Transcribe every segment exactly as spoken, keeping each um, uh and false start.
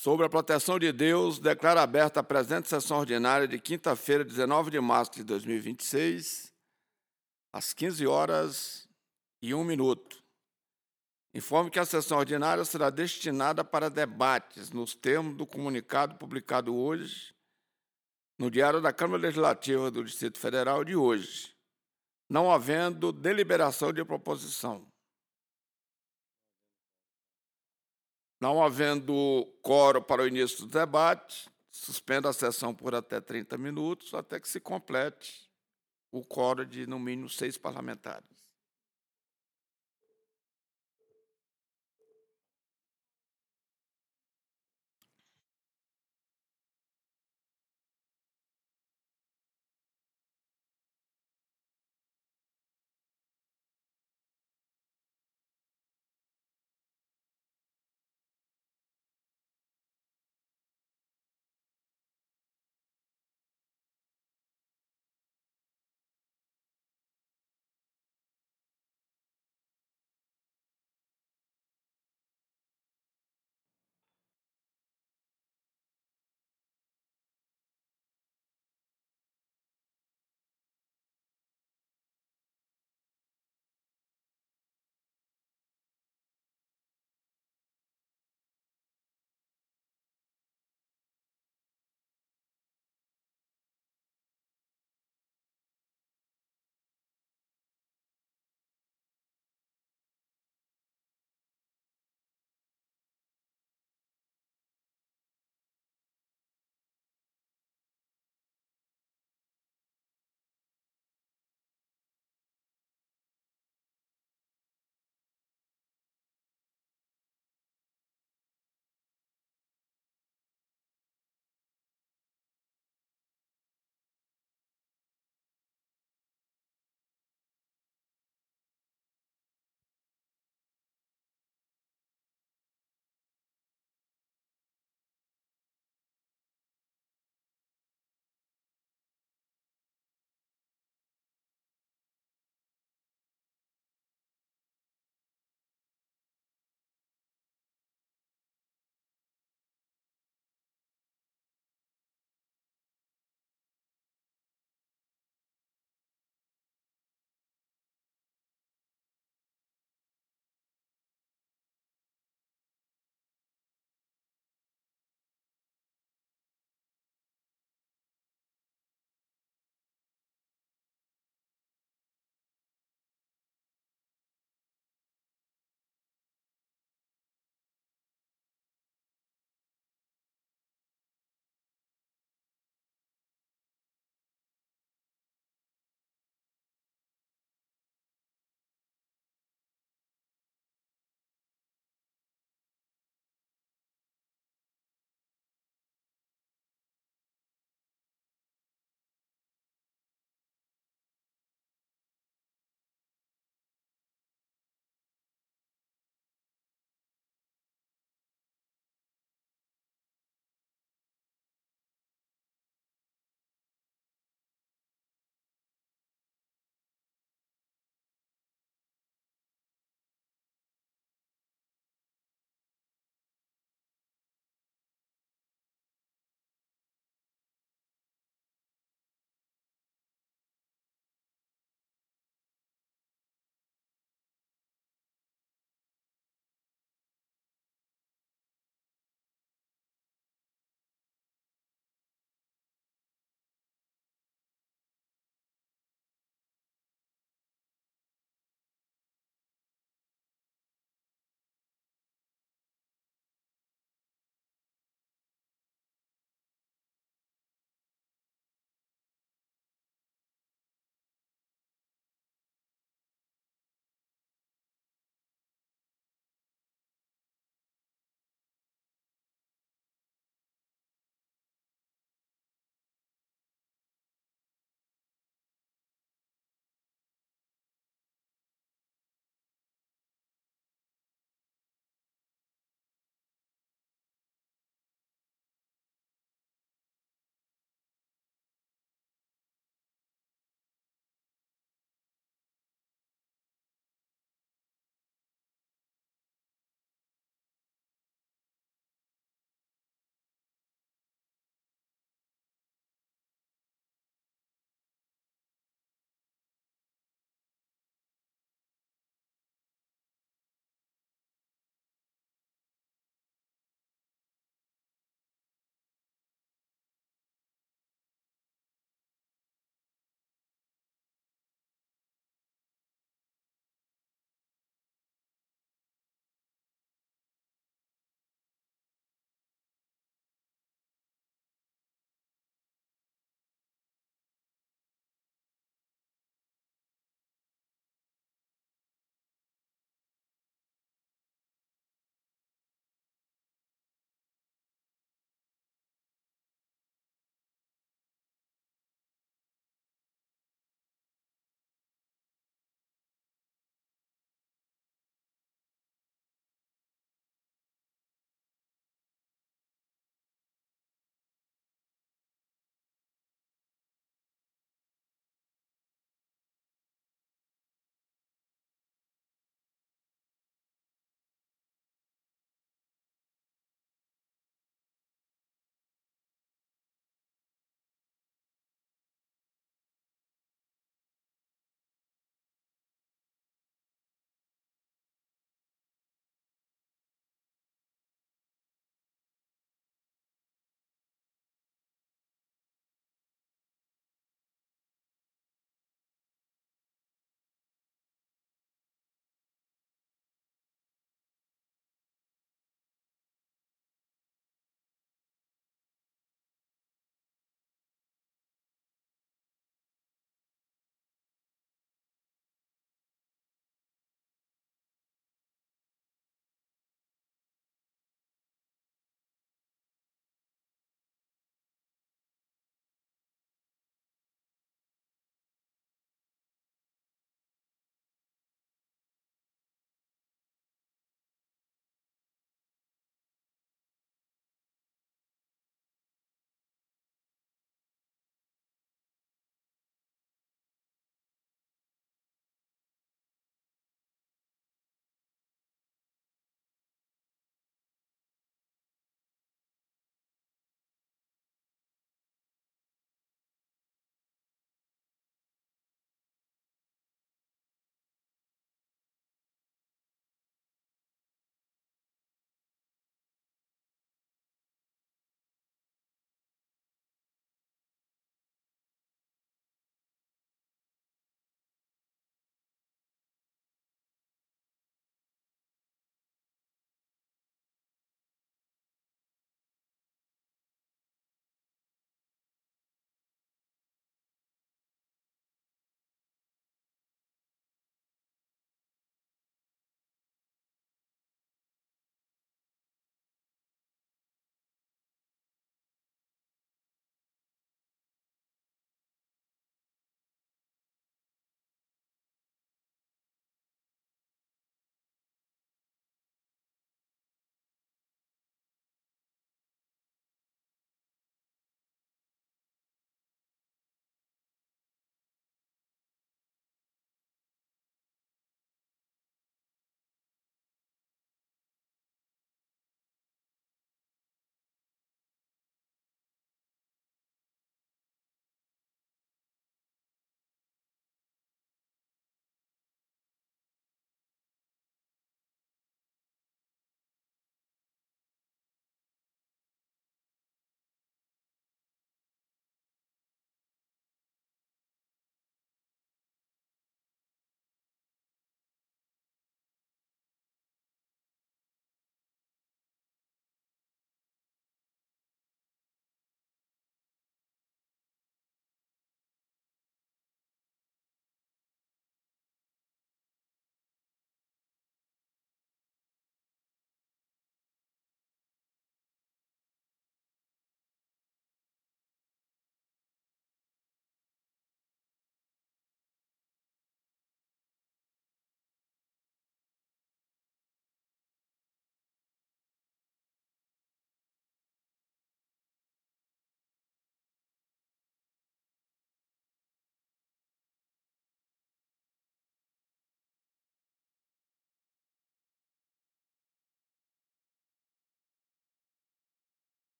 Sobre a proteção de Deus, declaro aberta a presente sessão ordinária de quinta-feira, dezenove de março de dois mil e vinte e seis, às quinze horas e um minuto. Informo que a sessão ordinária será destinada para debates nos termos do comunicado publicado hoje no Diário da Câmara Legislativa do Distrito Federal de hoje, não havendo deliberação de proposição. Não havendo quórum para o início do debate, suspendo a sessão por até trinta minutos, até que se complete o quórum de, no mínimo, seis parlamentares.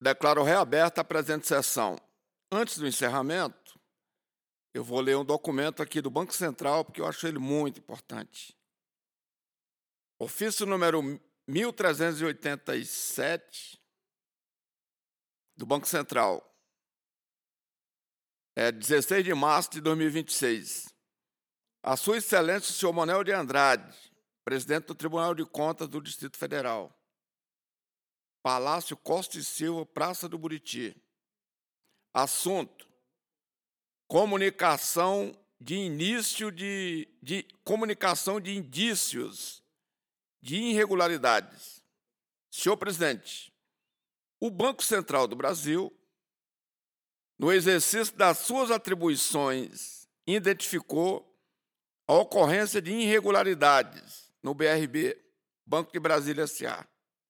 declaro reaberta a presente sessão. Antes do encerramento, eu vou ler um documento aqui do Banco Central, porque eu acho ele muito importante. Ofício número mil trezentos e oitenta e sete do Banco Central, é dezesseis de março de dois mil e vinte e seis. A Sua Excelência, o senhor Manuel de Andrade, presidente do Tribunal de Contas do Distrito Federal, Palácio Costa e Silva, Praça do Buriti. Assunto: comunicação de início de, de comunicação de indícios de irregularidades. Senhor presidente, o Banco Central do Brasil, no exercício das suas atribuições, identificou a ocorrência de irregularidades no B R B, Banco de Brasília S A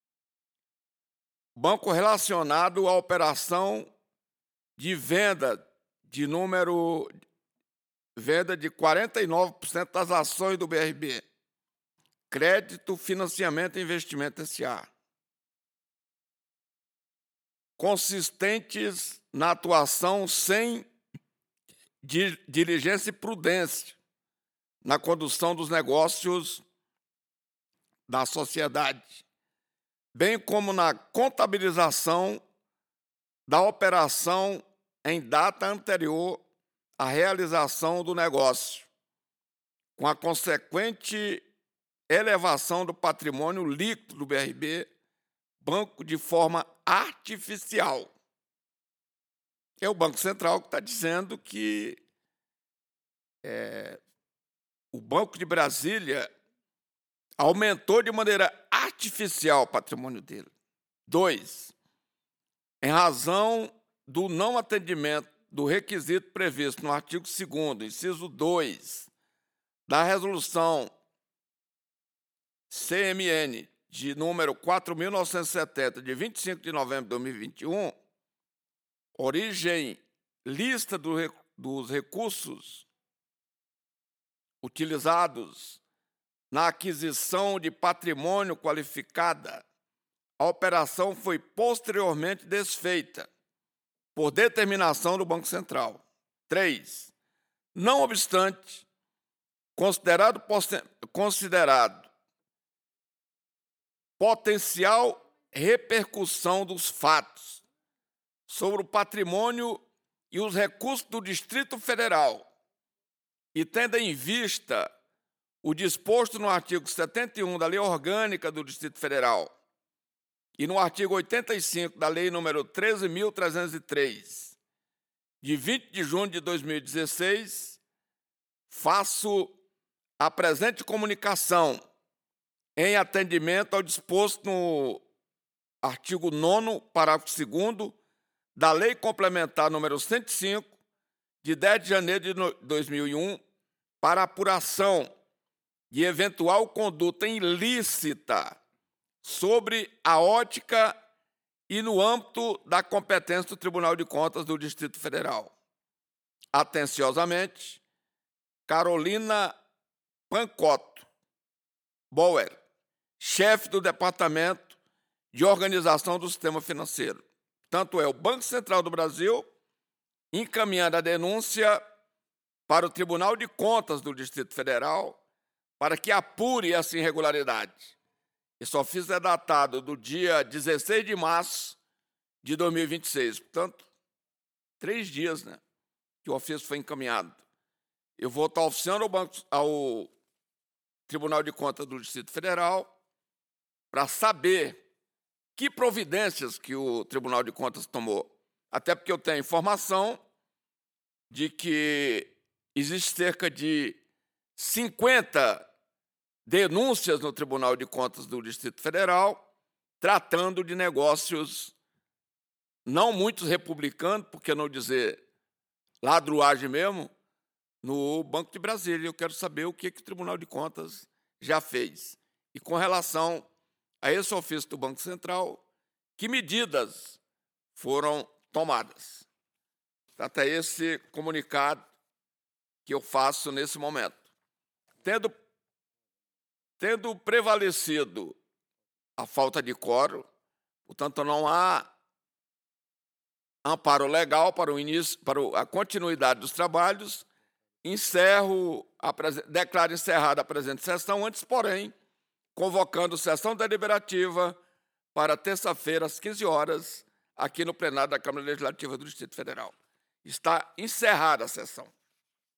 Banco relacionado à operação de venda de número venda de quarenta e nove por cento das ações do B R B, Crédito, Financiamento e Investimento S A consistentes na atuação sem diligência e prudência na condução dos negócios da sociedade, bem como na contabilização da operação em data anterior à realização do negócio, com a consequente elevação do patrimônio líquido do B R B, banco de forma artificial. É o Banco Central que está dizendo que é, o Banco de Brasília aumentou de maneira artificial o patrimônio dele. Dois, em razão do não atendimento do requisito previsto no artigo segundo, inciso dois, da resolução C M N de número quatro mil novecentos e setenta, de vinte e cinco de novembro de dois mil e vinte e um, origem lista do, dos recursos utilizados na aquisição de patrimônio qualificada, a operação foi posteriormente desfeita por determinação do Banco Central. Três, não obstante, considerado, considerado potencial repercussão dos fatos sobre o patrimônio e os recursos do Distrito Federal, e tendo em vista o disposto no artigo setenta e um da Lei Orgânica do Distrito Federal e no artigo oitenta e cinco da Lei número treze mil trezentos e três, de vinte de junho de dois mil e dezesseis, faço a presente comunicação em atendimento ao disposto no artigo nono, parágrafo segundo, da Lei Complementar número cento e cinco, de dez de janeiro de dois mil e um, para apuração de eventual conduta ilícita sobre a ótica e no âmbito da competência do Tribunal de Contas do Distrito Federal. Atenciosamente, Carolina Pancotto Bauer, chefe do Departamento de Organização do Sistema Financeiro. Tanto é o Banco Central do Brasil encaminhando a denúncia para o Tribunal de Contas do Distrito Federal para que apure essa irregularidade. Esse ofício é datado do dia dezesseis de março de dois mil e vinte e seis. Portanto, três dias, né, que o ofício foi encaminhado. Eu vou estar oficiando ao, Banco, ao Tribunal de Contas do Distrito Federal para saber que providências que o Tribunal de Contas tomou. Até porque eu tenho informação de que existe cerca de cinquenta denúncias no Tribunal de Contas do Distrito Federal tratando de negócios não muitos republicanos, por que não dizer ladruagem mesmo, no Banco de Brasília. Eu quero saber o que, que o Tribunal de Contas já fez. E com relação a esse ofício do Banco Central, que medidas foram tomadas. Até esse comunicado que eu faço nesse momento. Tendo, tendo prevalecido a falta de quórum, portanto, não há amparo legal para o início, para a continuidade dos trabalhos. Encerro, a, declaro encerrada a presente sessão, antes, porém, convocando sessão deliberativa para terça-feira, às quinze horas, aqui no plenário da Câmara Legislativa do Distrito Federal. Está encerrada a sessão.